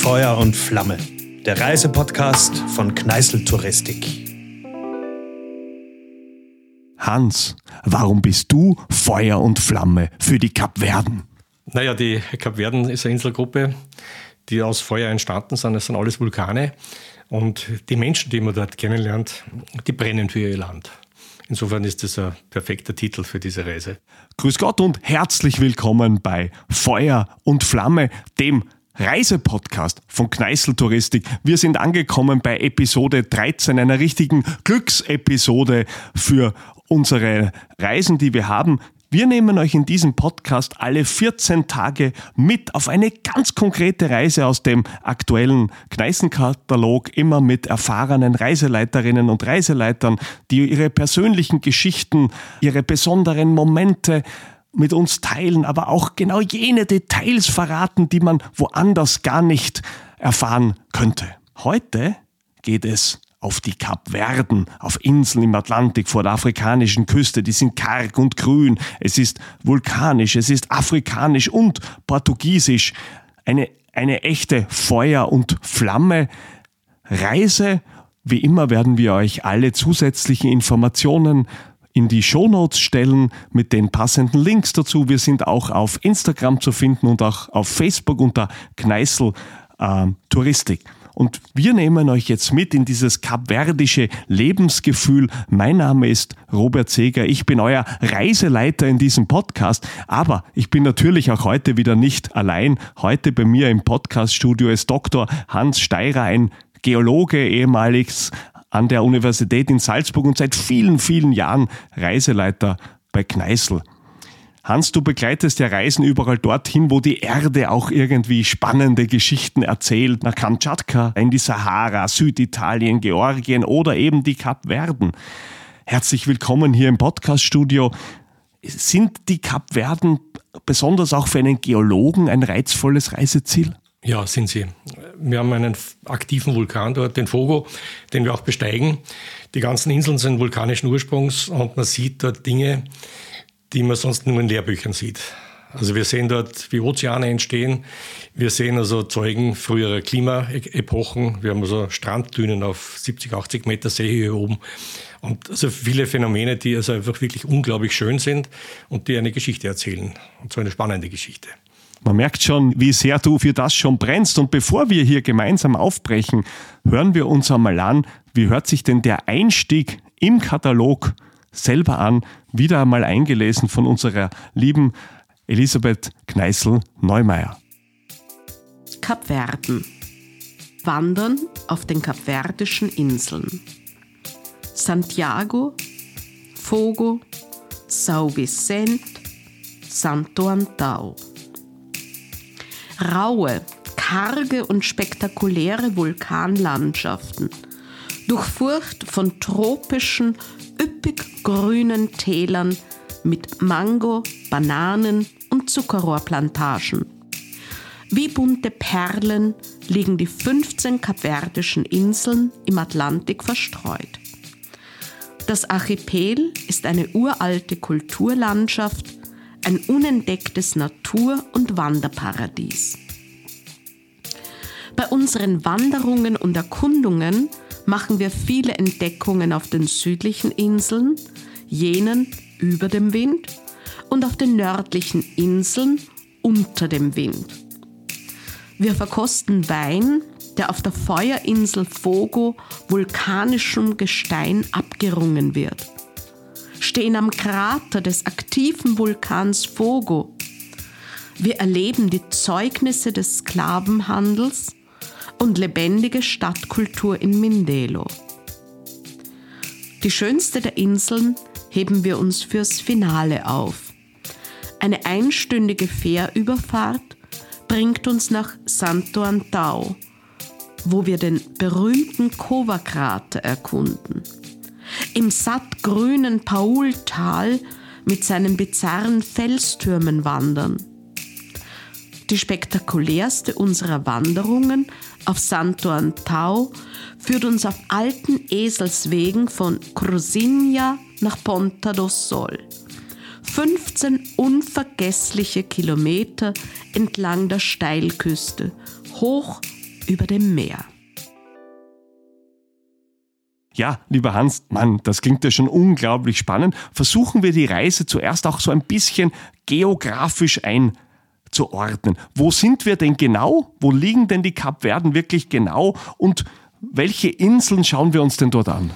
Feuer und Flamme, der Reisepodcast von Kneißl Touristik. Hans, warum bist du Feuer und Flamme für die Kapverden? Naja, die Kapverden ist eine Inselgruppe, die aus Feuer entstanden sind. Das sind alles Vulkane. Und die Menschen, die man dort kennenlernt, die brennen für ihr Land. Insofern ist das ein perfekter Titel für diese Reise. Grüß Gott und herzlich willkommen bei Feuer und Flamme, dem Reisepodcast von Kneißl Touristik. Wir sind angekommen bei Episode 13, einer richtigen Glücksepisode für unsere Reisen, die wir haben. Wir nehmen euch in diesem Podcast alle 14 Tage mit auf eine ganz konkrete Reise aus dem aktuellen Kneißl-Katalog, immer mit erfahrenen Reiseleiterinnen und Reiseleitern, die ihre persönlichen Geschichten, ihre besonderen Momente mit uns teilen, aber auch genau jene Details verraten, die man woanders gar nicht erfahren könnte. Heute geht es auf die Kapverden, auf Inseln im Atlantik vor der afrikanischen Küste. Die sind karg und grün. Es ist vulkanisch, es ist afrikanisch und portugiesisch. Eine echte Feuer- und Flamme-Reise. Wie immer werden wir euch alle zusätzlichen Informationen in die Shownotes stellen mit den passenden Links dazu. Wir sind auch auf Instagram zu finden und auch auf Facebook unter Kneißl Touristik. Und wir nehmen euch jetzt mit in dieses kapverdische Lebensgefühl. Mein Name ist Robert Seeger, ich bin euer Reiseleiter in diesem Podcast, aber ich bin natürlich auch heute wieder nicht allein. Heute bei mir im Podcaststudio ist Dr. Hans Steirer, ein Geologe, ehemaliges an der Universität in Salzburg und seit vielen, vielen Jahren Reiseleiter bei Kneißl. Hans, du begleitest ja Reisen überall dorthin, wo die Erde auch irgendwie spannende Geschichten erzählt. Nach Kamtschatka, in die Sahara, Süditalien, Georgien oder eben die Kapverden. Herzlich willkommen hier im Podcaststudio. Sind die Kapverden besonders auch für einen Geologen ein reizvolles Reiseziel? Ja, sind sie. Wir haben einen aktiven Vulkan dort, den Fogo, den wir auch besteigen. Die ganzen Inseln sind vulkanischen Ursprungs und man sieht dort Dinge, die man sonst nur in Lehrbüchern sieht. Also wir sehen dort, wie Ozeane entstehen. Wir sehen also Zeugen früherer Klimaepochen. Wir haben also Stranddünen auf 70, 80 Meter Seehöhe oben. Und also viele Phänomene, die also einfach wirklich unglaublich schön sind und die eine Geschichte erzählen. Und so eine spannende Geschichte. Man merkt schon, wie sehr du für das schon brennst. Und bevor wir hier gemeinsam aufbrechen, hören wir uns einmal an, wie hört sich denn der Einstieg im Katalog selber an, wieder einmal eingelesen von unserer lieben Elisabeth Kneißl-Neumeier. Kapverden. Wandern auf den kapverdischen Inseln. Santiago, Fogo, São Vicente, Santo Antão. Raue, karge und spektakuläre Vulkanlandschaften, durchfurcht von tropischen, üppig grünen Tälern mit Mango, Bananen und Zuckerrohrplantagen. Wie bunte Perlen liegen die 15 kapverdischen Inseln im Atlantik verstreut. Das Archipel ist eine uralte Kulturlandschaft, ein unentdecktes Natur- und Wanderparadies. Bei unseren Wanderungen und Erkundungen machen wir viele Entdeckungen auf den südlichen Inseln, jenen über dem Wind, und auf den nördlichen Inseln unter dem Wind. Wir verkosten Wein, der auf der Feuerinsel Fogo vulkanischem Gestein abgerungen wird. Stehen am Krater des aktiven Vulkans Fogo. Wir erleben die Zeugnisse des Sklavenhandels und lebendige Stadtkultur in Mindelo. Die schönste der Inseln heben wir uns fürs Finale auf. Eine einstündige Fährüberfahrt bringt uns nach Santo Antão, wo wir den berühmten Cova-Krater erkunden. Im sattgrünen Paultal mit seinen bizarren Felstürmen wandern. Die spektakulärste unserer Wanderungen auf Santo Antão führt uns auf alten Eselswegen von Cruzinha nach Ponta do Sol. 15 unvergessliche Kilometer entlang der Steilküste, hoch über dem Meer. Ja, lieber Hans, Mann, das klingt ja schon unglaublich spannend. Versuchen wir die Reise zuerst auch so ein bisschen geografisch einzuordnen. Wo sind wir denn genau? Wo liegen denn die Kapverden wirklich genau? Und welche Inseln schauen wir uns denn dort an?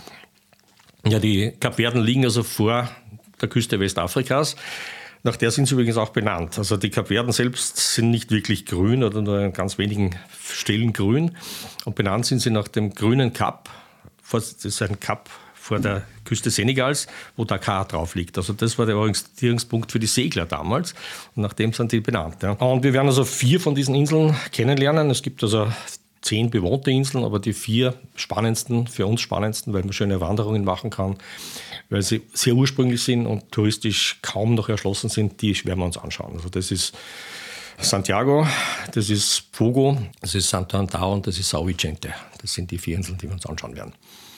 Ja, die Kapverden liegen also vor der Küste Westafrikas. Nach der sind sie übrigens auch benannt. Also die Kapverden selbst sind nicht wirklich grün oder nur an ganz wenigen Stellen grün. Und benannt sind sie nach dem grünen Kap. Das ist ein Kap vor der Küste Senegals, wo Dakar drauf liegt. Also das war der Orientierungspunkt für die Segler damals. Und nach dem sind die benannt. Ja. Und wir werden also 4 von diesen Inseln kennenlernen. Es gibt also 10 bewohnte Inseln, aber die 4 spannendsten, für uns spannendsten, weil man schöne Wanderungen machen kann, weil sie sehr ursprünglich sind und touristisch kaum noch erschlossen sind, die werden wir uns anschauen. Also das ist Santiago, das ist Fogo, das ist Santo Antão und das ist São Vicente. Das sind die 4 Inseln, die wir uns anschauen werden.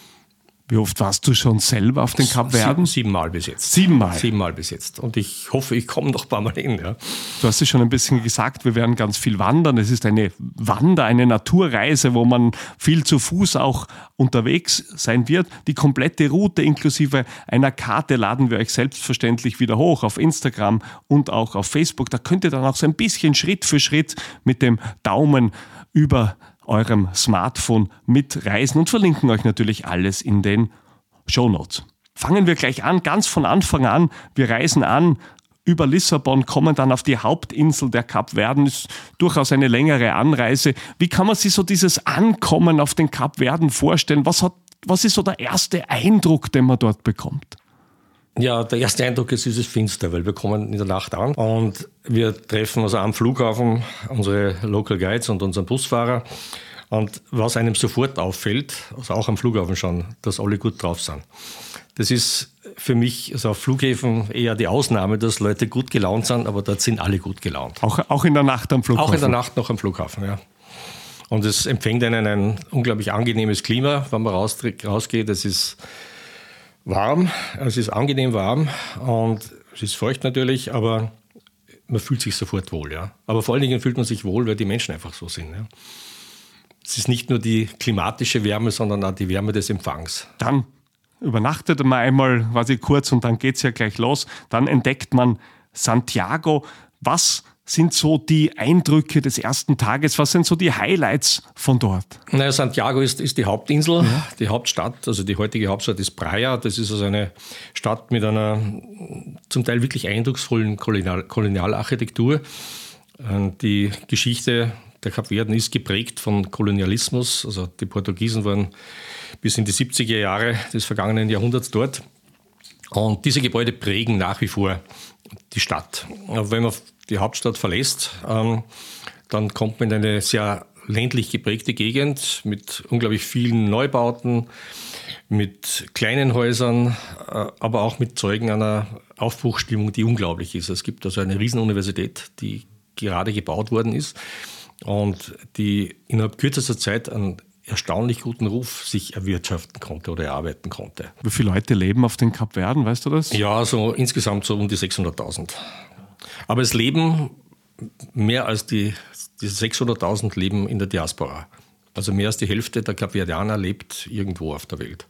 Wie oft warst du schon selber auf den Kapverden? 7 Mal bis jetzt. 7 Mal? 7 Mal bis jetzt. Und ich hoffe, ich komme noch ein paar Mal hin. Ja. Du hast es schon ein bisschen gesagt, wir werden ganz viel wandern. Es ist eine eine Naturreise, wo man viel zu Fuß auch unterwegs sein wird. Die komplette Route inklusive einer Karte laden wir euch selbstverständlich wieder hoch auf Instagram und auch auf Facebook. Da könnt ihr dann auch so ein bisschen Schritt für Schritt mit dem Daumen über eurem Smartphone mitreisen und verlinken euch natürlich alles in den Shownotes. Fangen wir gleich an, ganz von Anfang an. Wir reisen an über Lissabon, kommen dann auf die Hauptinsel der Kapverden. Ist durchaus eine längere Anreise. Wie kann man sich so dieses Ankommen auf den Kapverden vorstellen? Was ist so der erste Eindruck, den man dort bekommt? Ja, der erste Eindruck ist, es ist finster, weil wir kommen in der Nacht an und wir treffen also am Flughafen unsere Local Guides und unseren Busfahrer. Und was einem sofort auffällt, also auch am Flughafen schon, dass alle gut drauf sind. Das ist für mich also auf Flughäfen eher die Ausnahme, dass Leute gut gelaunt sind, aber dort sind alle gut gelaunt. Auch in der Nacht am Flughafen? Auch in der Nacht noch am Flughafen, ja. Und es empfängt einen ein unglaublich angenehmes Klima, wenn man rausgeht. Es ist warm, es ist angenehm warm und es ist feucht natürlich, aber man fühlt sich sofort wohl. Ja. Aber vor allen Dingen fühlt man sich wohl, weil die Menschen einfach so sind. Ja. Es ist nicht nur die klimatische Wärme, sondern auch die Wärme des Empfangs. Dann übernachtet man einmal quasi kurz und dann geht es ja gleich los. Dann entdeckt man Santiago. Was sind so die Eindrücke des ersten Tages? Was sind so die Highlights von dort? Naja, Santiago ist die Hauptinsel, die Hauptstadt, also die heutige Hauptstadt ist Praia. Das ist also eine Stadt mit einer zum Teil wirklich eindrucksvollen Kolonialarchitektur. Die Geschichte der Kapverden ist geprägt von Kolonialismus. Also die Portugiesen waren bis in die 70er Jahre des vergangenen Jahrhunderts dort. Und diese Gebäude prägen nach wie vor die Stadt. Aber wenn man die Hauptstadt verlässt, dann kommt man in eine sehr ländlich geprägte Gegend mit unglaublich vielen Neubauten, mit kleinen Häusern, aber auch mit Zeugen einer Aufbruchsstimmung, die unglaublich ist. Es gibt also eine Riesenuniversität, die gerade gebaut worden ist und die innerhalb kürzester Zeit einen erstaunlich guten Ruf sich erwirtschaften konnte oder erarbeiten konnte. Wie viele Leute leben auf den Kapverden, weißt du das? Ja, so insgesamt so um die 600.000. Aber es leben mehr als diese 600.000 leben in der Diaspora. Also mehr als die Hälfte der Kapverdianer lebt irgendwo auf der Welt.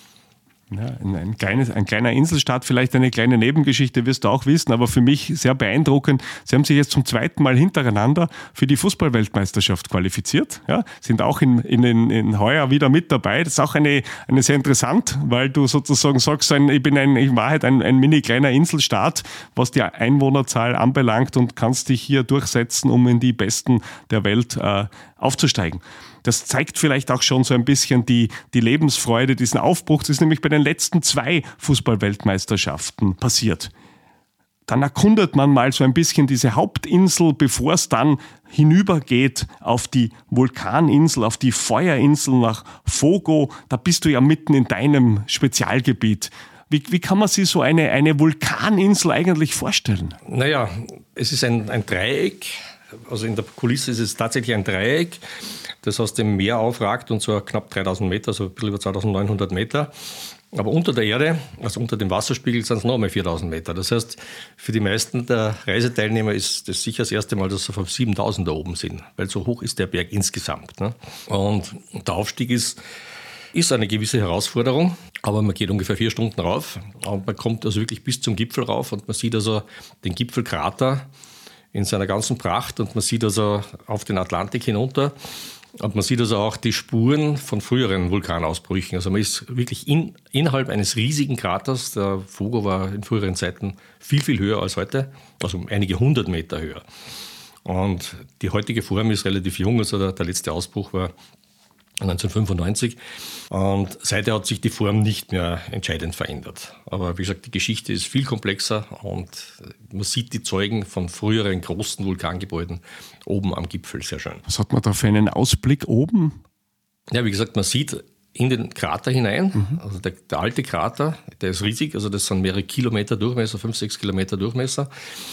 Ja, ein kleiner Inselstaat, vielleicht eine kleine Nebengeschichte, wirst du auch wissen, aber für mich sehr beeindruckend. Sie haben sich jetzt zum 2. Mal hintereinander für die Fußball-Weltmeisterschaft qualifiziert. Ja, sind auch in heuer wieder mit dabei. Das ist auch eine sehr interessant, weil du sozusagen sagst, ich bin in Wahrheit ein mini kleiner Inselstaat, was die Einwohnerzahl anbelangt und kannst dich hier durchsetzen, um in die Besten der Welt aufzusteigen. Das zeigt vielleicht auch schon so ein bisschen die Lebensfreude, diesen Aufbruch. Das ist nämlich bei den letzten 2 Fußball-Weltmeisterschaften passiert. Dann erkundet man mal so ein bisschen diese Hauptinsel, bevor es dann hinübergeht auf die Vulkaninsel, auf die Feuerinsel nach Fogo. Da bist du ja mitten in deinem Spezialgebiet. Wie kann man sich so eine Vulkaninsel eigentlich vorstellen? Naja, es ist ein Dreieck. Also in der Kulisse ist es tatsächlich ein Dreieck, das aus dem Meer aufragt und zwar knapp 3000 Meter, also ein bisschen über 2900 Meter. Aber unter der Erde, also unter dem Wasserspiegel, sind es noch einmal 4000 Meter. Das heißt, für die meisten der Reiseteilnehmer ist das sicher das erste Mal, dass sie auf 7000 da oben sind, weil so hoch ist der Berg insgesamt. Ne? Und der Aufstieg ist eine gewisse Herausforderung, aber man geht ungefähr 4 Stunden rauf und man kommt also wirklich bis zum Gipfel rauf und man sieht also den Gipfelkrater in seiner ganzen Pracht und man sieht also auf den Atlantik hinunter. Und man sieht also auch die Spuren von früheren Vulkanausbrüchen. Also man ist wirklich innerhalb eines riesigen Kraters. Der Fogo war in früheren Zeiten viel, viel höher als heute, also um einige 100 Meter höher. Und die heutige Form ist relativ jung, also der letzte Ausbruch war 1995. Und seither hat sich die Form nicht mehr entscheidend verändert. Aber wie gesagt, die Geschichte ist viel komplexer und man sieht die Zeugen von früheren großen Vulkangebäuden oben am Gipfel sehr schön. Was hat man da für einen Ausblick oben? Ja, wie gesagt, man sieht in den Krater hinein. Also der alte Krater, der ist riesig, also das sind mehrere Kilometer Durchmesser, 5-6 Kilometer Durchmesser.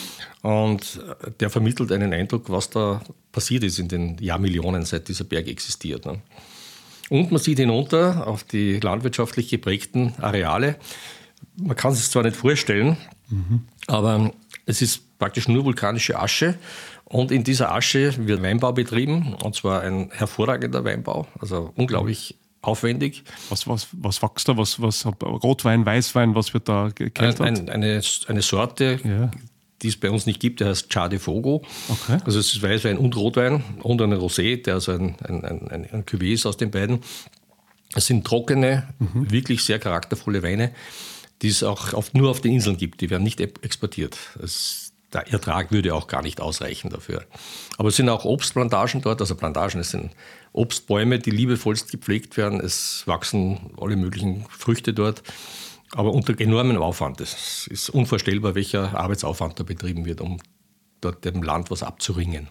Und der vermittelt einen Eindruck, was da passiert ist in den Jahrmillionen, seit dieser Berg existiert. Ne? Und man sieht hinunter auf die landwirtschaftlich geprägten Areale. Man kann es sich zwar nicht vorstellen, aber es ist praktisch nur vulkanische Asche. Und in dieser Asche wird Weinbau betrieben, und zwar ein hervorragender Weinbau, also unglaublich aufwendig. Was wächst da? Was Rotwein, Weißwein, was wird da gekeltert? Eine Sorte, ja, die es bei uns nicht gibt, der heißt Chá de Fogo. Okay. Also es ist Weißwein und Rotwein und ein Rosé, der also ein Cuvée ist aus den beiden. Es sind trockene, wirklich sehr charaktervolle Weine, die es auch nur auf den Inseln gibt. Die werden nicht exportiert. Der Ertrag würde auch gar nicht ausreichen dafür. Aber es sind auch Obstplantagen dort, also Plantagen, es sind Obstbäume, die liebevollst gepflegt werden. Es wachsen alle möglichen Früchte dort. Aber unter enormem Aufwand. Es ist unvorstellbar, welcher Arbeitsaufwand da betrieben wird, um dort dem Land was abzuringen.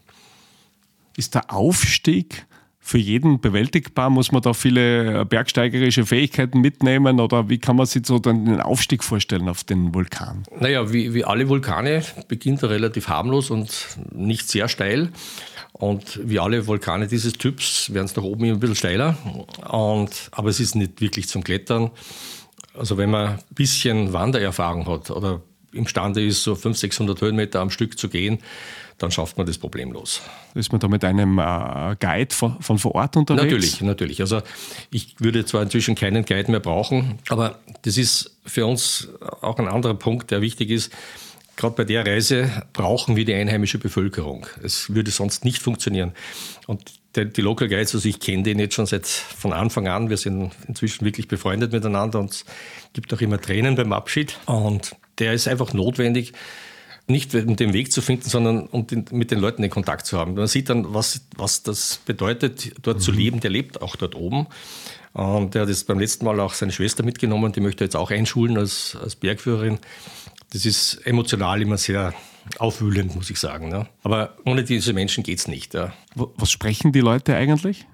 Ist der Aufstieg für jeden bewältigbar? Muss man da viele bergsteigerische Fähigkeiten mitnehmen? Oder wie kann man sich so den Aufstieg vorstellen auf den Vulkan? Naja, wie alle Vulkane beginnt er relativ harmlos und nicht sehr steil. Und wie alle Vulkane dieses Typs werden es nach oben immer ein bisschen steiler. Aber es ist nicht wirklich zum Klettern. Also wenn man ein bisschen Wandererfahrung hat oder imstande ist, so 500-600 Höhenmeter am Stück zu gehen, dann schafft man das problemlos. Ist man da mit einem Guide von vor Ort unterwegs? Natürlich. Also ich würde zwar inzwischen keinen Guide mehr brauchen, aber das ist für uns auch ein anderer Punkt, der wichtig ist. Gerade bei der Reise brauchen wir die einheimische Bevölkerung. Es würde sonst nicht funktionieren. Und die Local Guides, also ich kenne den jetzt schon von Anfang an. Wir sind inzwischen wirklich befreundet miteinander und es gibt auch immer Tränen beim Abschied. Und der ist einfach notwendig, nicht um den Weg zu finden, sondern um mit den Leuten in Kontakt zu haben. Man sieht dann, was das bedeutet, dort zu leben. Der lebt auch dort oben. Und der hat jetzt beim letzten Mal auch seine Schwester mitgenommen. Die möchte er jetzt auch einschulen als Bergführerin. Das ist emotional immer sehr aufwühlend, muss ich sagen. Ne? Aber ohne diese Menschen geht es nicht. Ja. Was sprechen die Leute eigentlich?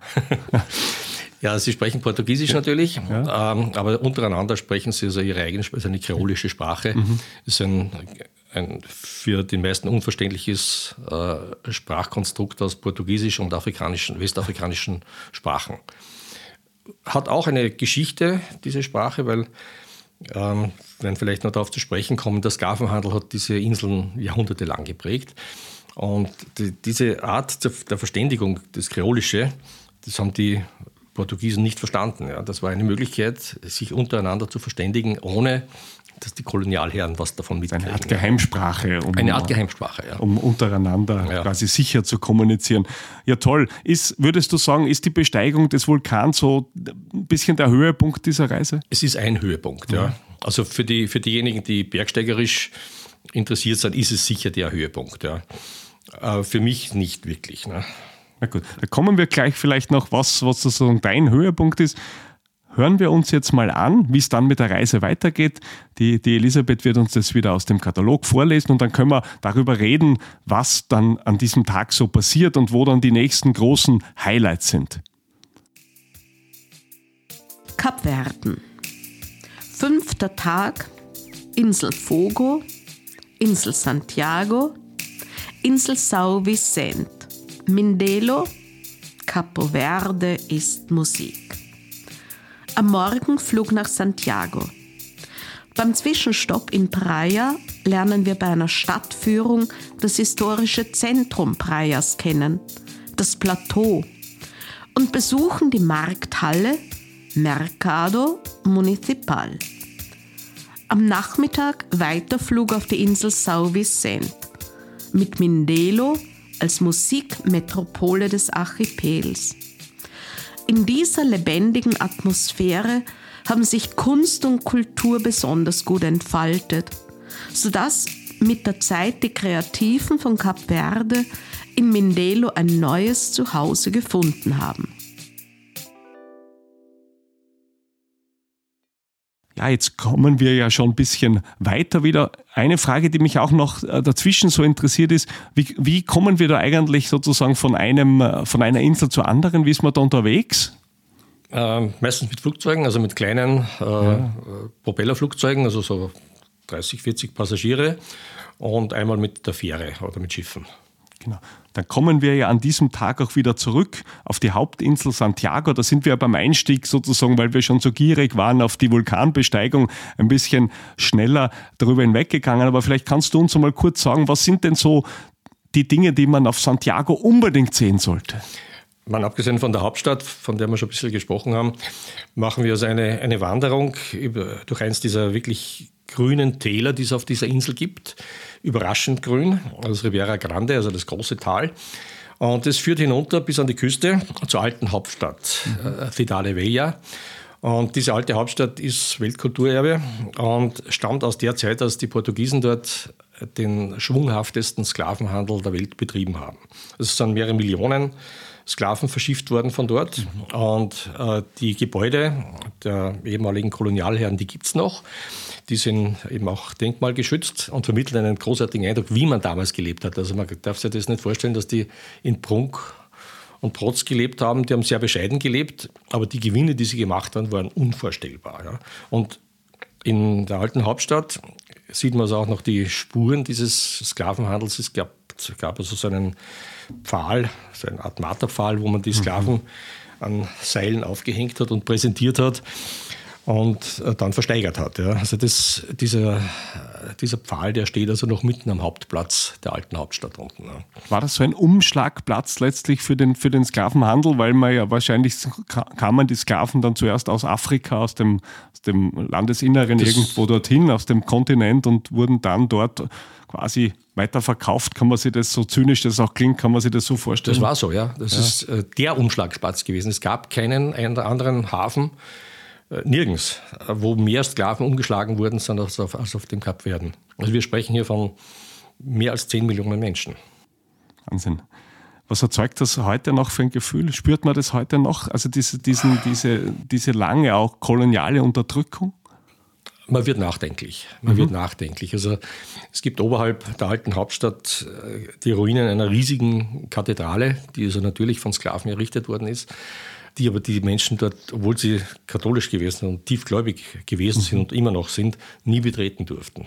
Ja, sie sprechen Portugiesisch natürlich, ja. Aber untereinander sprechen sie also ihre eigene Sprache, eine kreolische Sprache. Das ist ein für die meisten unverständliches Sprachkonstrukt aus portugiesischen und westafrikanischen Sprachen. Hat auch eine Geschichte, diese Sprache, weil wenn vielleicht noch darauf zu sprechen kommen, der Sklavenhandel hat diese Inseln jahrhundertelang geprägt. Und diese Art der Verständigung, das Kreolische, das haben die Portugiesen nicht verstanden. Ja. Das war eine Möglichkeit, sich untereinander zu verständigen, ohne dass die Kolonialherren was davon mitkriegen. Eine Art Geheimsprache. Eine Art Geheimsprache, ja. Um untereinander quasi sicher zu kommunizieren. Ja, toll. Würdest du sagen, ist die Besteigung des Vulkans so ein bisschen der Höhepunkt dieser Reise? Es ist ein Höhepunkt, ja. Also für diejenigen, die bergsteigerisch interessiert sind, ist es sicher der Höhepunkt, ja. Für mich nicht wirklich. Ne? Na gut, da kommen wir gleich vielleicht noch, was sozusagen dein Höhepunkt ist. Hören wir uns jetzt mal an, wie es dann mit der Reise weitergeht. Die Elisabeth wird uns das wieder aus dem Katalog vorlesen und dann können wir darüber reden, was dann an diesem Tag so passiert und wo dann die nächsten großen Highlights sind. Kapverden. 5. Tag, Insel Fogo, Insel Santiago, Insel São Vicente, Mindelo, Capo Verde ist Musik. am Morgenflug nach Santiago. Beim Zwischenstopp in Praia lernen wir bei einer Stadtführung das historische Zentrum Praias kennen, das Plateau, und besuchen die Markthalle Mercado Municipal. Am Nachmittag Weiterflug auf die Insel São Vicente mit Mindelo als Musikmetropole des Archipels. In dieser lebendigen Atmosphäre haben sich Kunst und Kultur besonders gut entfaltet, sodass mit der Zeit die Kreativen von Kap Verde in Mindelo ein neues Zuhause gefunden haben. Ja, jetzt kommen wir ja schon ein bisschen weiter wieder. Eine Frage, die mich auch noch dazwischen so interessiert ist, wie kommen wir da eigentlich sozusagen von einer Insel zur anderen? Wie ist man da unterwegs? Meistens mit Flugzeugen, also mit kleinen Propellerflugzeugen, also so 30, 40 Passagiere, und einmal mit der Fähre oder mit Schiffen. Genau. Dann kommen wir ja an diesem Tag auch wieder zurück auf die Hauptinsel Santiago. Da sind wir beim Einstieg sozusagen, weil wir schon so gierig waren auf die Vulkanbesteigung, ein bisschen schneller darüber hinweggegangen. Aber vielleicht kannst du uns mal kurz sagen, was sind denn so die Dinge, die man auf Santiago unbedingt sehen sollte? Abgesehen von der Hauptstadt, von der wir schon ein bisschen gesprochen haben, machen wir also eine Wanderung durch eins dieser wirklich grünen Täler, die es auf dieser Insel gibt. Überraschend grün, also Ribeira Grande, also das große Tal. Und es führt hinunter bis an die Küste zur alten Hauptstadt, Cidade Vella. Und diese alte Hauptstadt ist Weltkulturerbe und stammt aus der Zeit, als die Portugiesen dort den schwunghaftesten Sklavenhandel der Welt betrieben haben. Es sind mehrere Millionen Sklaven verschifft worden von dort. Und die Gebäude der ehemaligen Kolonialherren, die gibt es noch. Die sind eben auch denkmalgeschützt und vermitteln einen großartigen Eindruck, wie man damals gelebt hat. Also man darf sich das nicht vorstellen, dass die in Prunk und Protz gelebt haben. Die haben sehr bescheiden gelebt, aber die Gewinne, die sie gemacht haben, waren unvorstellbar. Ja. Und in der alten Hauptstadt sieht man also auch noch die Spuren dieses Sklavenhandels. Es gab also so einen Pfahl, so eine Art Marterpfahl, wo man die Sklaven an Seilen aufgehängt hat und präsentiert hat und dann versteigert hat. Ja. Also dieser Pfahl, der steht also noch mitten am Hauptplatz der alten Hauptstadt unten. Ja. War das so ein Umschlagplatz letztlich für den Sklavenhandel, weil man ja wahrscheinlich kamen die Sklaven dann zuerst aus Afrika, aus dem Landesinneren irgendwo dorthin, aus dem Kontinent, und wurden dann dort quasi weiterverkauft. Kann man sich das, so zynisch das auch klingt, kann man sich das so vorstellen? Das war so, ja. Das ist der Umschlagsplatz gewesen. Es gab keinen anderen Hafen, nirgends, wo mehr Sklaven umgeschlagen wurden, als auf dem Kap Verden. Also wir sprechen hier von mehr als 10 Millionen Menschen. Wahnsinn. Was erzeugt das heute noch für ein Gefühl? Spürt man das heute noch? Also diese lange auch koloniale Unterdrückung? Man wird nachdenklich. Also es gibt oberhalb der alten Hauptstadt die Ruinen einer riesigen Kathedrale, die also natürlich von Sklaven errichtet worden ist, die aber die Menschen dort, obwohl sie katholisch gewesen und tiefgläubig gewesen sind und immer noch sind, nie betreten durften.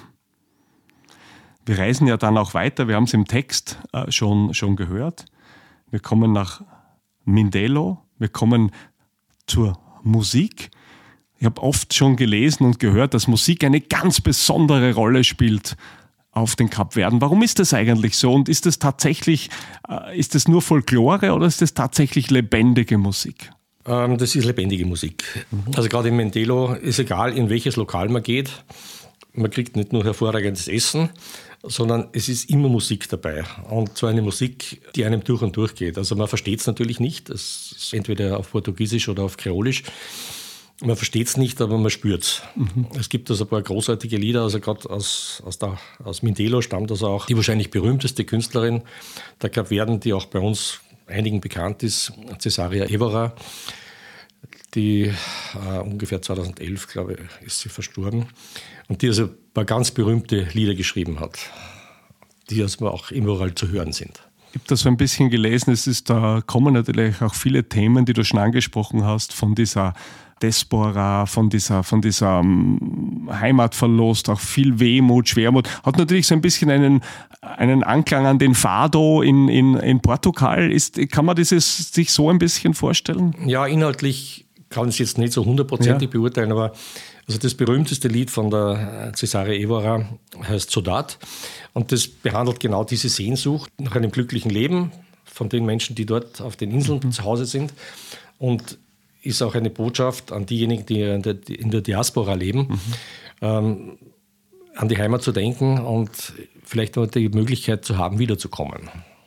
Wir reisen ja dann auch weiter, wir haben es im Text schon gehört. Wir kommen nach Mindelo, wir kommen zur Musik. Ich habe oft schon gelesen und gehört, dass Musik eine ganz besondere Rolle spielt auf den Kapverden. Warum ist das eigentlich so? Und ist das tatsächlich, ist das nur Folklore oder ist das tatsächlich lebendige Musik? Das ist lebendige Musik. Also gerade in Mindelo ist egal, in welches Lokal man geht. Man kriegt nicht nur hervorragendes Essen, sondern es ist immer Musik dabei. Und zwar eine Musik, die einem durch und durch geht. Also man versteht es natürlich nicht. Es ist entweder auf Portugiesisch oder auf Kreolisch. Man versteht es nicht, aber man spürt es. Es gibt also ein paar großartige Lieder, also gerade aus Mindelo stammt also auch die wahrscheinlich berühmteste Künstlerin der Kapverden, die auch bei uns einigen bekannt ist, Cesaria Évora, die ungefähr 2011, glaube ich, ist sie verstorben, und die also ein paar ganz berühmte Lieder geschrieben hat, die also auch überall zu hören sind. Ich habe da so ein bisschen gelesen, da kommen natürlich auch viele Themen, die du schon angesprochen hast, von dieser Diaspora, von dieser Heimatverlust, auch viel Wehmut, Schwermut. Hat natürlich so ein bisschen einen Anklang an den Fado in Portugal. Kann man dieses sich so ein bisschen vorstellen? Ja, inhaltlich kann es jetzt nicht so 100% beurteilen, aber also das berühmteste Lied von der Cesare Evora heißt Sodat und das behandelt genau diese Sehnsucht nach einem glücklichen Leben von den Menschen, die dort auf den Inseln zu Hause sind und ist auch eine Botschaft an diejenigen, die in der Diaspora leben, an die Heimat zu denken und vielleicht auch die Möglichkeit zu haben, wiederzukommen.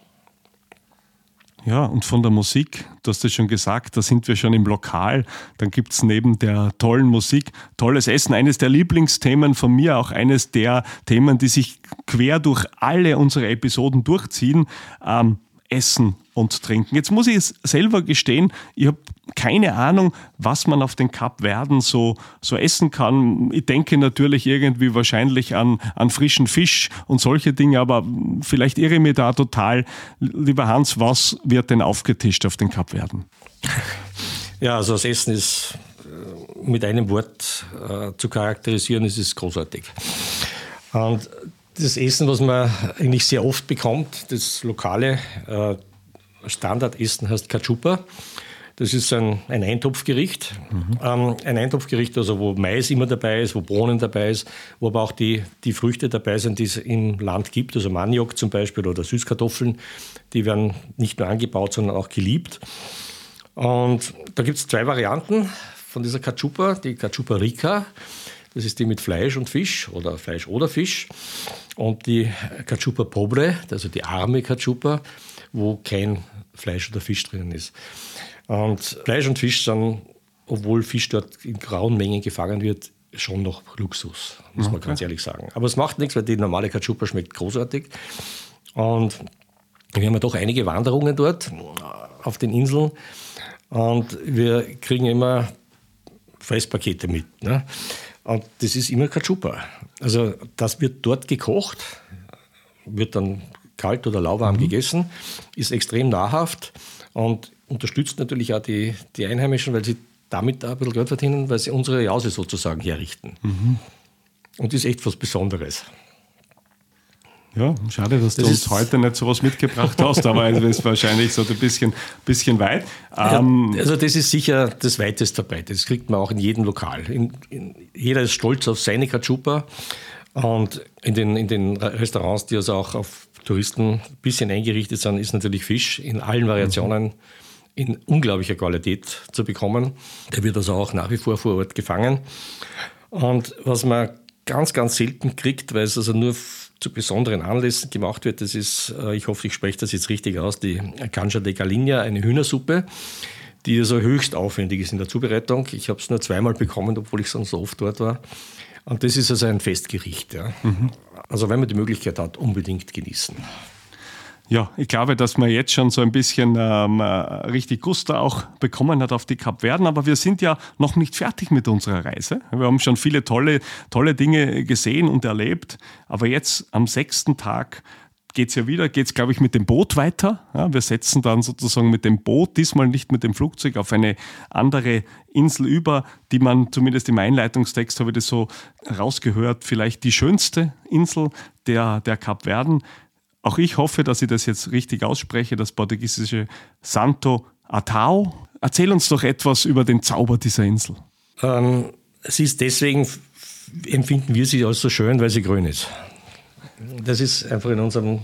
Ja, und von der Musik, du hast es schon gesagt, da sind wir schon im Lokal. Dann gibt es neben der tollen Musik tolles Essen. Eines der Lieblingsthemen von mir, auch eines der Themen, die sich quer durch alle unsere Episoden durchziehen. Essen und Trinken. Jetzt muss ich es selber gestehen, ich habe keine Ahnung, was man auf den Kapverden so essen kann. Ich denke natürlich irgendwie wahrscheinlich an frischen Fisch und solche Dinge, aber vielleicht irre ich mich da total. Lieber Hans, was wird denn aufgetischt auf den Kapverden? Ja, also das Essen ist mit einem Wort zu charakterisieren, es ist großartig. Und das Essen, was man eigentlich sehr oft bekommt, das lokale Standardessen heißt Cachupa. Das ist ein Eintopfgericht. Ein Eintopfgericht, also wo Mais immer dabei ist, wo Bohnen dabei ist, wo aber auch die Früchte dabei sind, die es im Land gibt. Also Maniok zum Beispiel oder Süßkartoffeln, die werden nicht nur angebaut, sondern auch geliebt. Und da gibt es 2 Varianten von dieser Cachupa. Die Cachupa Rica, das ist die mit Fleisch und Fisch oder Fleisch oder Fisch. Und die Cachupa Pobre, also die arme Cachupa, wo kein Fleisch oder Fisch drinnen ist. Und Fleisch und Fisch sind, obwohl Fisch dort in grauen Mengen gefangen wird, schon noch Luxus, muss man ganz ehrlich sagen. Aber es macht nichts, weil die normale Cachupa schmeckt großartig. Und wir haben ja doch einige Wanderungen dort auf den Inseln. Und wir kriegen immer Fresspakete mit, ne? Und das ist immer Cachupa. Also das wird dort gekocht, wird dann kalt oder lauwarm gegessen, ist extrem nahrhaft und unterstützt natürlich auch die Einheimischen, weil sie damit auch ein bisschen Geld verdienen, weil sie unsere Jause sozusagen herrichten. Und ist echt was Besonderes. Ja, schade, dass du uns heute nicht sowas mitgebracht hast, aber es ist wahrscheinlich so ein bisschen weit. Also das ist sicher das weitest verbreitet. Das kriegt man auch in jedem Lokal. Jeder ist stolz auf seine Cachupa und in den Restaurants, die also auch auf Touristen ein bisschen eingerichtet sind, ist natürlich Fisch in allen Variationen in unglaublicher Qualität zu bekommen. Der wird also auch nach wie vor Ort gefangen. Und was man ganz, ganz selten kriegt, weil es also nur zu besonderen Anlässen gemacht wird, das ist, ich hoffe, ich spreche das jetzt richtig aus, die Cancha de Galinha, eine Hühnersuppe, die also höchst aufwendig ist in der Zubereitung. Ich habe es nur 2-mal bekommen, obwohl ich sonst so oft dort war. Und das ist also ein Festgericht. Ja. Also wenn man die Möglichkeit hat, unbedingt genießen. Ja, ich glaube, dass man jetzt schon so ein bisschen richtig Gusto auch bekommen hat auf die Kapverden, aber wir sind ja noch nicht fertig mit unserer Reise. Wir haben schon viele tolle Dinge gesehen und erlebt, aber jetzt am 6. Tag geht's, glaube ich, mit dem Boot weiter. Ja, wir setzen dann sozusagen mit dem Boot, diesmal nicht mit dem Flugzeug, auf eine andere Insel über, die man zumindest im Einleitungstext, habe ich das so rausgehört, vielleicht die schönste Insel der Kapverden. Auch ich hoffe, dass ich das jetzt richtig ausspreche, das portugiesische Santo Antão. Erzähl uns doch etwas über den Zauber dieser Insel. Sie ist deswegen, empfinden wir sie als so schön, weil sie grün ist. Das ist einfach in unserer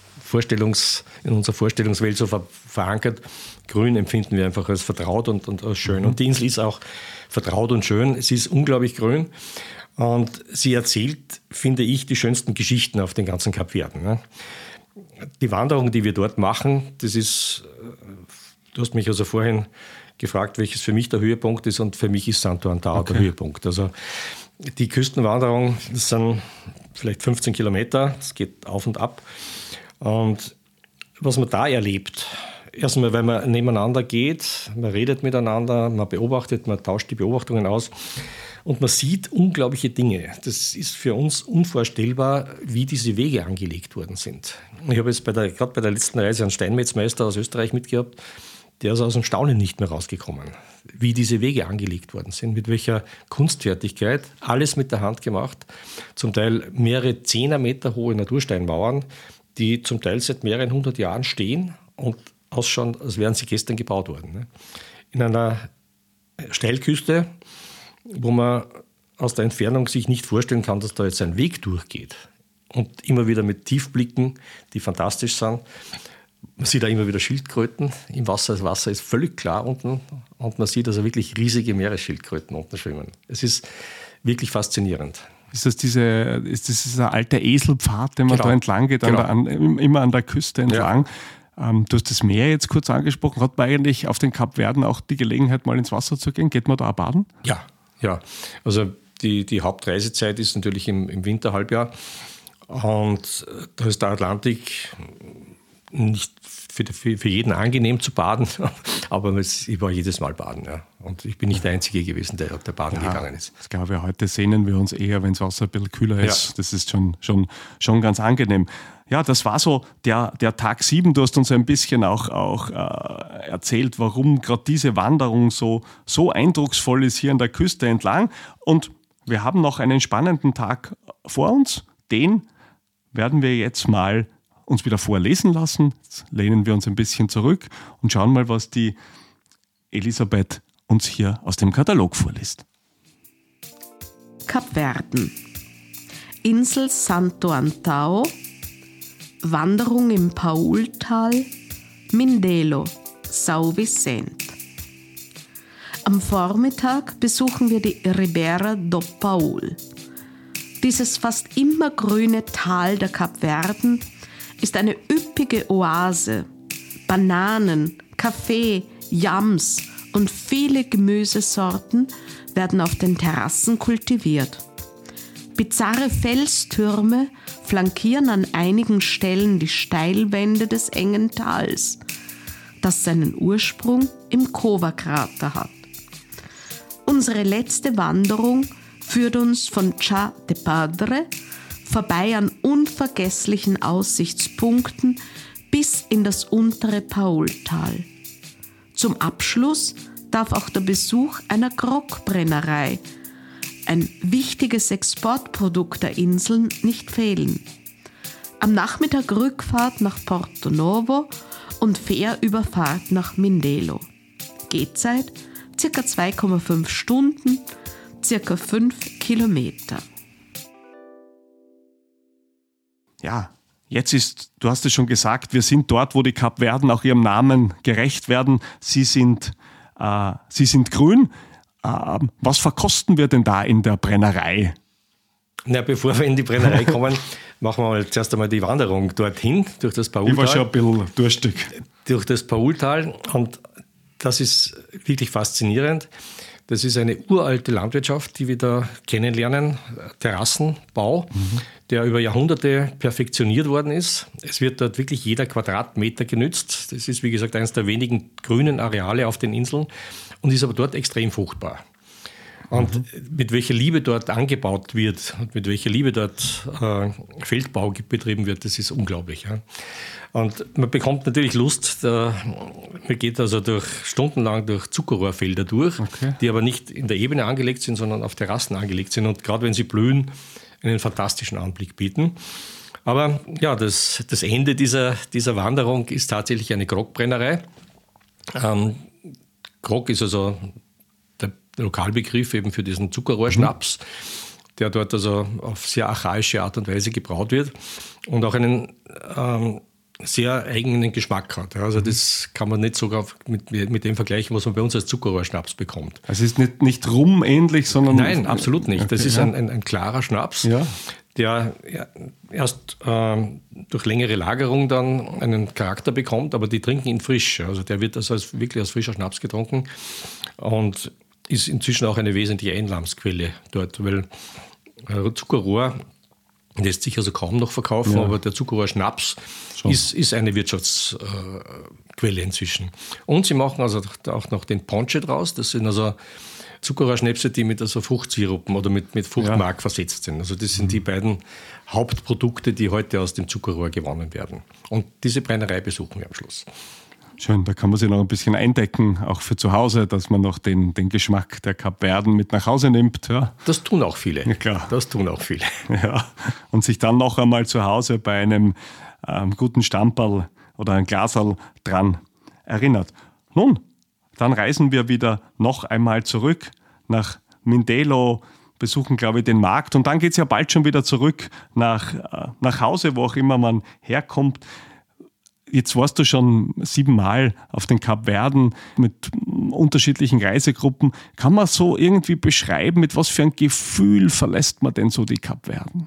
Vorstellungswelt so verankert. Grün empfinden wir einfach als vertraut und als schön. Und die Insel ist auch vertraut und schön. Sie ist unglaublich grün. Und sie erzählt, finde ich, die schönsten Geschichten auf den ganzen Kapverden. Ne? Die Wanderung, die wir dort machen, das ist, du hast mich also vorhin gefragt, welches für mich der Höhepunkt ist, und für mich ist Santo Antão der Höhepunkt. Also die Küstenwanderung, das sind vielleicht 15 Kilometer, es geht auf und ab. Und was man da erlebt, erstmal, weil man nebeneinander geht, man redet miteinander, man beobachtet, man tauscht die Beobachtungen aus. Und man sieht unglaubliche Dinge. Das ist für uns unvorstellbar, wie diese Wege angelegt worden sind. Ich habe jetzt gerade bei der letzten Reise einen Steinmetzmeister aus Österreich mitgehabt, der ist aus dem Staunen nicht mehr rausgekommen, wie diese Wege angelegt worden sind, mit welcher Kunstfertigkeit, alles mit der Hand gemacht, zum Teil mehrere 10er Meter hohe Natursteinmauern, die zum Teil seit mehreren 100 Jahren stehen und ausschauen, als wären sie gestern gebaut worden. In einer Steilküste, wo man aus der Entfernung sich nicht vorstellen kann, dass da jetzt ein Weg durchgeht. Und immer wieder mit Tiefblicken, die fantastisch sind. Man sieht auch immer wieder Schildkröten im Wasser. Das Wasser ist völlig klar unten und man sieht also wirklich riesige Meeresschildkröten unten schwimmen. Es ist wirklich faszinierend. Ist das dieser alte Eselpfad, den man da entlang geht, immer an der Küste entlang? Ja. Du hast das Meer jetzt kurz angesprochen. Hat man eigentlich auf den Kapverden auch die Gelegenheit, mal ins Wasser zu gehen? Geht man da auch baden? Ja. Also die Hauptreisezeit ist natürlich im Winterhalbjahr. Und da ist der Atlantik nicht für jeden angenehm zu baden, aber ich war jedes Mal baden. Ja. Und ich bin nicht der Einzige gewesen, der baden gegangen ist. Ich glaube, heute sehnen wir uns eher, wenn das Wasser ein bisschen kühler ist. Ja. Das ist schon ganz angenehm. Ja, das war so der Tag 7. Du hast uns ein bisschen auch erzählt, warum gerade diese Wanderung so eindrucksvoll ist hier an der Küste entlang. Und wir haben noch einen spannenden Tag vor uns. Den werden wir jetzt mal uns wieder vorlesen lassen. Jetzt lehnen wir uns ein bisschen zurück und schauen mal, was die Elisabeth uns hier aus dem Katalog vorliest. Kapverden. Insel Santo Antão, Wanderung im Paultal, Mindelo, São Vicente. Am Vormittag besuchen wir die Ribeira do Paul. Dieses fast immergrüne Tal der Kapverden ist eine üppige Oase. Bananen, Kaffee, Yams und viele Gemüsesorten werden auf den Terrassen kultiviert. Bizarre Felstürme flankieren an einigen Stellen die Steilwände des engen Tals, das seinen Ursprung im Cova-Krater hat. Unsere letzte Wanderung führt uns von Chá de Padre vorbei an unvergesslichen Aussichtspunkten bis in das untere Paultal. Zum Abschluss darf auch der Besuch einer Grogbrennerei, ein wichtiges Exportprodukt der Inseln, nicht fehlen. Am Nachmittag Rückfahrt nach Porto Novo und Fährüberfahrt nach Mindelo. Gehzeit ca. 2,5 Stunden, ca. 5 Kilometer. Ja, du hast es schon gesagt, wir sind dort, wo die Kapverden auch ihrem Namen gerecht werden. Sie sind grün. Was verkosten wir denn da in der Brennerei? Na, bevor wir in die Brennerei kommen, machen wir mal zuerst einmal die Wanderung dorthin, durch das Paultal. Ich war schon ein bisschen durstig. Durch das Paultal, und das ist wirklich faszinierend. Das ist eine uralte Landwirtschaft, die wir da kennenlernen, Terrassenbau, der über Jahrhunderte perfektioniert worden ist. Es wird dort wirklich jeder Quadratmeter genützt. Das ist, wie gesagt, eines der wenigen grünen Areale auf den Inseln und ist aber dort extrem fruchtbar. Und mit welcher Liebe dort angebaut wird und mit welcher Liebe dort Feldbau betrieben wird, das ist unglaublich. Ja. Und man bekommt natürlich Lust, man geht also stundenlang durch Zuckerrohrfelder durch, die aber nicht in der Ebene angelegt sind, sondern auf Terrassen angelegt sind und gerade wenn sie blühen, einen fantastischen Anblick bieten. Aber ja, das Ende dieser Wanderung ist tatsächlich eine Grogbrennerei. Grog ist also der Lokalbegriff eben für diesen Zuckerrohrschnaps, der dort also auf sehr archaische Art und Weise gebraut wird und auch einen sehr eigenen Geschmack hat. Also das kann man nicht sogar mit dem vergleichen, was man bei uns als Zuckerrohrschnaps bekommt. Also es ist nicht rumähnlich, sondern... Nein, absolut nicht. Das ist ein klarer Schnaps, der erst durch längere Lagerung dann einen Charakter bekommt, aber die trinken ihn frisch. Also der wird also wirklich als frischer Schnaps getrunken und ist inzwischen auch eine wesentliche Einnahmensquelle dort, weil Zuckerrohr lässt sich also kaum noch verkaufen, aber der Zuckerrohrschnaps ist eine Wirtschaftsquelle inzwischen. Und sie machen also auch noch den Ponche draus. Das sind also Zuckerrohrschnäpse, die mit also Fruchtsirupen oder mit Fruchtmark versetzt sind. Also das sind die beiden Hauptprodukte, die heute aus dem Zuckerrohr gewonnen werden. Und diese Brennerei besuchen wir am Schluss. Schön, da kann man sich noch ein bisschen eindecken, auch für zu Hause, dass man noch den Geschmack der Kapverden mit nach Hause nimmt. Ja. Das tun auch viele. Ja, klar. Das tun auch viele. Ja. Und sich dann noch einmal zu Hause bei einem guten Stamperl oder ein Glaserl dran erinnert. Nun, Dann reisen wir wieder noch einmal zurück nach Mindelo, besuchen, glaube ich, den Markt. Und dann geht es ja bald schon wieder zurück nach Hause, wo auch immer man herkommt. Jetzt warst du schon 7-mal auf den Kapverden mit unterschiedlichen Reisegruppen. Kann man so irgendwie beschreiben, mit was für ein Gefühl verlässt man denn so die Kapverden?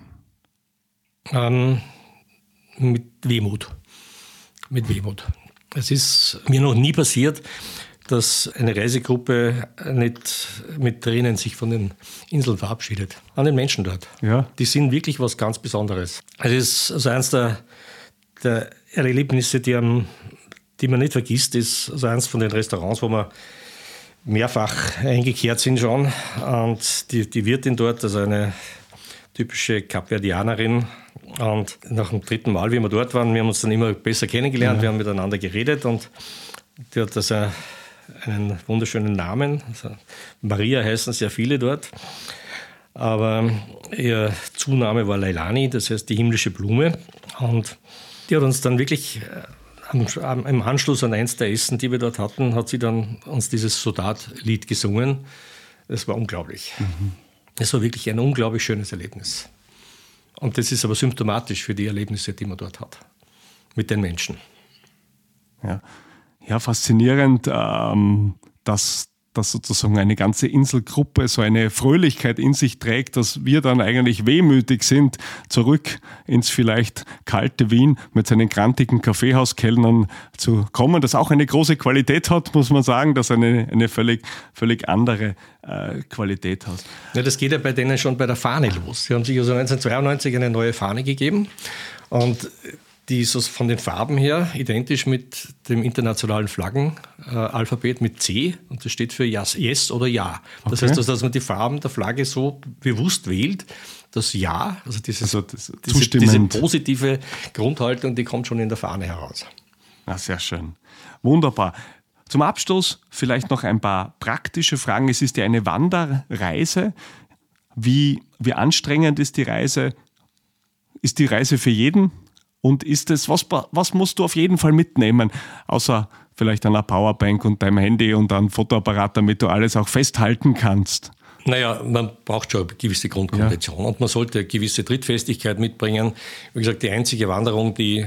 Mit Wehmut. Mit Wehmut. Es ist mir noch nie passiert, dass eine Reisegruppe nicht mit Tränen sich von den Inseln verabschiedet. An den Menschen dort. Ja. Die sind wirklich was ganz Besonderes. Es ist also eines der Erlebnisse, die man nicht vergisst, ist also eins von den Restaurants, wo wir mehrfach eingekehrt sind schon. Und die Wirtin dort, also eine typische Kapverdianerin. Und nach dem 3. Mal, wie wir dort waren, wir haben uns dann immer besser kennengelernt, wir haben miteinander geredet und die hat also einen wunderschönen Namen. Also Maria heißen sehr viele dort. Aber ihr Zunahme war Leilani, das heißt die himmlische Blume. Und die hat uns dann wirklich im Anschluss an eins der Essen, die wir dort hatten, hat sie dann uns dieses Soldat-Lied gesungen. Das war unglaublich. Es war wirklich ein unglaublich schönes Erlebnis. Und das ist aber symptomatisch für die Erlebnisse, die man dort hat. Mit den Menschen. Ja, faszinierend, dass sozusagen eine ganze Inselgruppe so eine Fröhlichkeit in sich trägt, dass wir dann eigentlich wehmütig sind, zurück ins vielleicht kalte Wien mit seinen grantigen Kaffeehauskellnern zu kommen, das auch eine große Qualität hat, muss man sagen, dass eine völlig andere Qualität hat. Ja, das geht ja bei denen schon bei der Fahne los. Sie haben sich also 1992 eine neue Fahne gegeben und die ist von den Farben her identisch mit dem internationalen Flaggenalphabet mit C und das steht für Yes oder Ja. Das heißt, dass man die Farben der Flagge so bewusst wählt, dass Ja, also diese positive Grundhaltung, die kommt schon in der Fahne heraus. Ja, sehr schön. Wunderbar. Zum Abschluss vielleicht noch ein paar praktische Fragen. Es ist ja eine Wanderreise. Wie anstrengend ist die Reise? Ist die Reise für jeden? Und ist es, was musst du auf jeden Fall mitnehmen, außer vielleicht einer Powerbank und deinem Handy und einem Fotoapparat, damit du alles auch festhalten kannst? Naja, man braucht schon eine gewisse Grundkondition und man sollte eine gewisse Trittfestigkeit mitbringen. Wie gesagt, die einzige Wanderung, die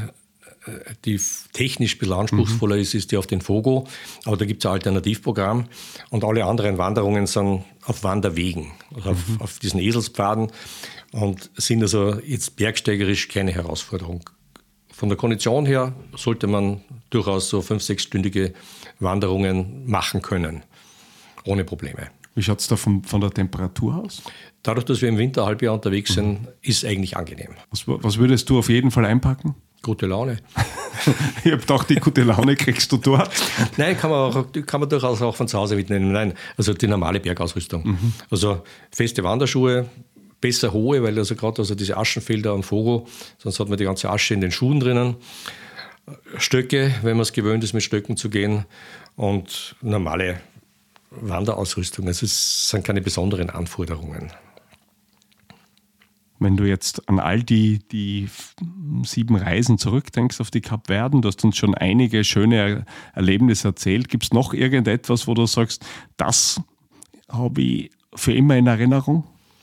technisch ein bisschen anspruchsvoller ist die auf den Fogo. Aber da gibt es ein Alternativprogramm und alle anderen Wanderungen sind auf Wanderwegen, also auf diesen Eselspfaden und sind also jetzt bergsteigerisch keine Herausforderung. Von der Kondition her sollte man durchaus so 5-6-stündige Wanderungen machen können, ohne Probleme. Wie schaut es da von der Temperatur aus? Dadurch, dass wir im Winterhalbjahr unterwegs sind, ist es eigentlich angenehm. Was würdest du auf jeden Fall einpacken? Gute Laune. Ich habe gedacht, die gute Laune kriegst du dort. Nein, kann man durchaus auch von zu Hause mitnehmen. Nein, also die normale Bergausrüstung. Also feste Wanderschuhe, besser hohe, weil also gerade diese Aschenfelder am Fogo, sonst hat man die ganze Asche in den Schuhen drinnen. Stöcke, wenn man es gewöhnt ist, mit Stöcken zu gehen und normale Wanderausrüstung. Also es sind keine besonderen Anforderungen. Wenn du jetzt an all die 7 Reisen zurückdenkst auf die Kapverden, du hast uns schon einige schöne Erlebnisse erzählt. Gibt es noch irgendetwas, wo du sagst, das habe ich für immer in Erinnerung?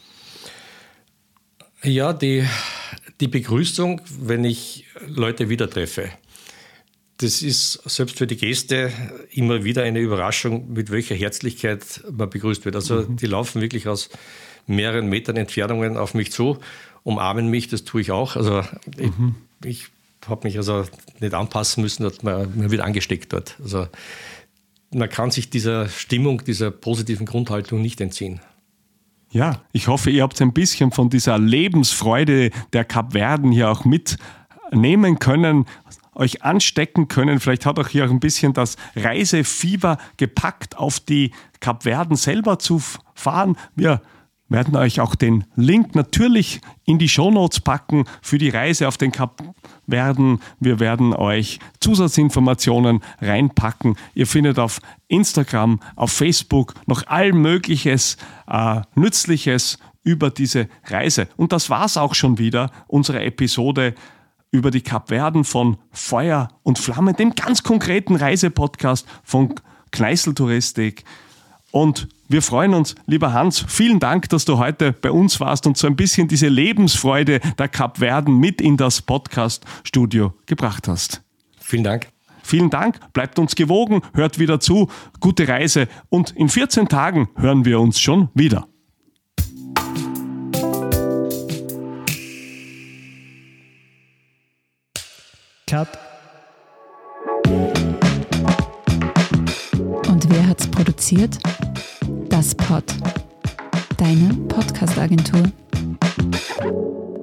Ja, die Begrüßung, wenn ich Leute wieder treffe. Das ist selbst für die Gäste immer wieder eine Überraschung, mit welcher Herzlichkeit man begrüßt wird. Also die laufen wirklich aus mehreren Metern Entfernungen auf mich zu, umarmen mich, das tue ich auch. Also ich habe mich also nicht anpassen müssen, man wird angesteckt dort. Also man kann sich dieser Stimmung, dieser positiven Grundhaltung nicht entziehen. Ja, ich hoffe, ihr habt ein bisschen von dieser Lebensfreude der Kapverden hier auch mitnehmen können, euch anstecken können. Vielleicht hat euch hier auch ein bisschen das Reisefieber gepackt, auf die Kapverden selber zu fahren. Wir werden euch auch den Link natürlich in die Shownotes packen für die Reise auf den Kapverden. Wir werden euch Zusatzinformationen reinpacken. Ihr findet auf Instagram, auf Facebook noch all Mögliches Nützliches über diese Reise. Und das war's auch schon wieder, unsere Episode über die Kapverden von Feuer und Flamme, dem ganz konkreten Reisepodcast von Kneißl-Touristik. Und wir freuen uns, lieber Hans, vielen Dank, dass du heute bei uns warst und so ein bisschen diese Lebensfreude der Kapverden mit in das Podcast-Studio gebracht hast. Vielen Dank. Vielen Dank, bleibt uns gewogen, hört wieder zu, gute Reise und in 14 Tagen hören wir uns schon wieder. Cut. Und wer hat's produziert? Das Pod. Deine Podcast-Agentur.